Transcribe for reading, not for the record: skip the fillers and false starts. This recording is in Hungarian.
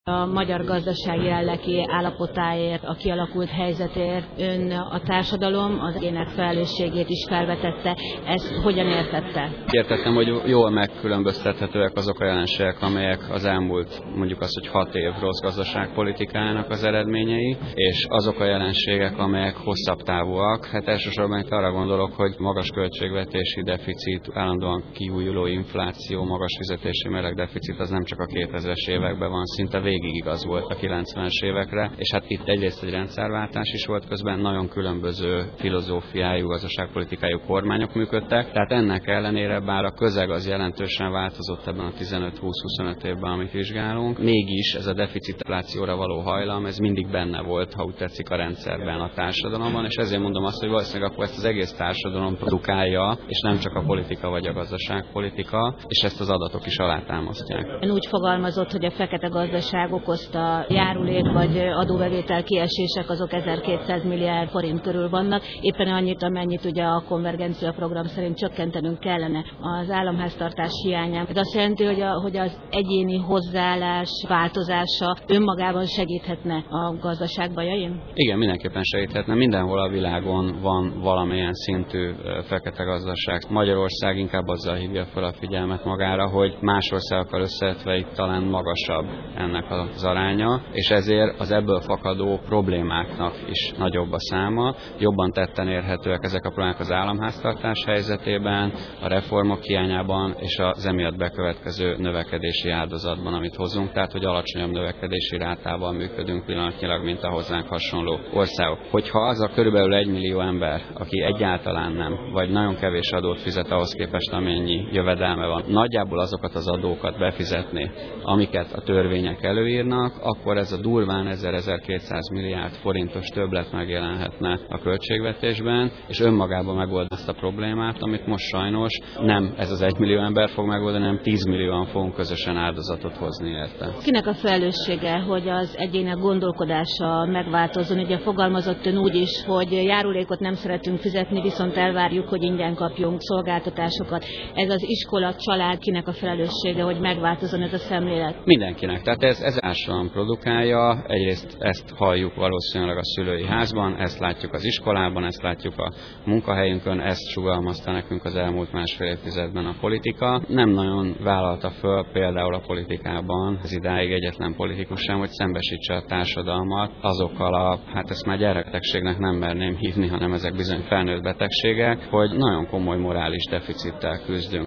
A magyar gazdaság jelenlegi állapotáért, a kialakult helyzetért ön a társadalom az egyének felelősségét is felvetette. Ezt hogyan értette? Értettem, hogy jól megkülönböztethetőek azok a jelenségek, amelyek az elmúlt, mondjuk azt, hogy 6 év rossz gazdaságpolitikájának az eredményei, és azok a jelenségek, amelyek hosszabb távúak. Hát elsősorban itt arra gondolok, hogy magas költségvetési deficit, állandóan kiújuló infláció, magas fizetési mérlegdeficit, az nem csak a 2000-es években van, szinte végig igaz volt a 90-es évekre, és hát itt egyrészt egy rendszerváltás is volt közben, nagyon különböző filozófiájú, gazdaságpolitikájú kormányok működtek, tehát ennek ellenére, bár a közeg az jelentősen változott ebben a 15-20-25 évben, amit vizsgálunk, mégis ez a deficitlációra való hajlam, ez mindig benne volt, ha úgy tetszik, a rendszerben, a társadalomban, és ezért mondom azt, hogy valószínűleg akkor ezt az egész társadalom produkálja, és nem csak a politika vagy a gazdaságpolitika, és ezt az adatok is alátámasztják. Ön úgy fogalmazott, hogy a fekete gazdaság okozta járulék vagy adóbevétel kiesések azok 1200 milliárd forint körül vannak, éppen annyit, amennyit ugye a konvergencia program szerint csökkentenünk kellene az államháztartás hiányán. Ez azt jelenti, hogy az egyéni hozzáállás változása önmagában segíthetne a gazdaság bajain? Igen, mindenképpen segíthetne. Mindenhol a világon van valamilyen szintű fekete gazdaság. Magyarország inkább azzal hívja fel a figyelmet magára, hogy más országokkal összevetve itt talán magasabb ennek az aránya, és ezért az ebből fakadó problémáknak is nagyobb a száma. Jobban tetten érhetőek ezek a problémák az államháztartás helyzetében, a reformok hiányában és az emiatt bekövetkező növekedési áldozatban, amit hozunk, tehát hogy alacsonyabb növekedési rátával működünk pillanatnyilag, mint a hozzánk hasonló országok. Hogyha az a körülbelül 1 millió ember, aki egyáltalán nem, vagy nagyon kevés adót fizet ahhoz képest, amennyi jövedelme van, nagyjából azokat az adókat befizetni, amiket a törvények előírnak, akkor ez a durván 1000-1200 milliárd forintos többlet megjelenhetne a költségvetésben, és önmagában megold ezt a problémát, amit most sajnos nem ez az 1 millió ember fog megoldani, hanem 10 millióan fogunk közösen áldozatot hozni érte. Kinek a felelőssége, hogy az egyének gondolkodása megváltozzon? Ugye fogalmazott ön úgy is, hogy járulékot nem szeretünk fizetni, viszont elvárjuk, hogy ingyen kapjunk szolgáltatásokat. Ez az iskola, család, kinek a felelőssége, hogy megváltozzon ez a szemlélet? Mindenkinek. Tehát ez társadalom produkálja, egyrészt ezt halljuk valószínűleg a szülői házban, ezt látjuk az iskolában, ezt látjuk a munkahelyünkön, ezt sugalmazta nekünk az elmúlt másfél évtizedben a politika. Nem nagyon vállalta föl például a politikában, ez idáig egyetlen politikus sem, hogy szembesítse a társadalmat azokkal hát ezt már gyerekbetegségnek nem merném hívni, hanem ezek bizony felnőtt betegségek, hogy nagyon komoly morális deficittel küzdünk.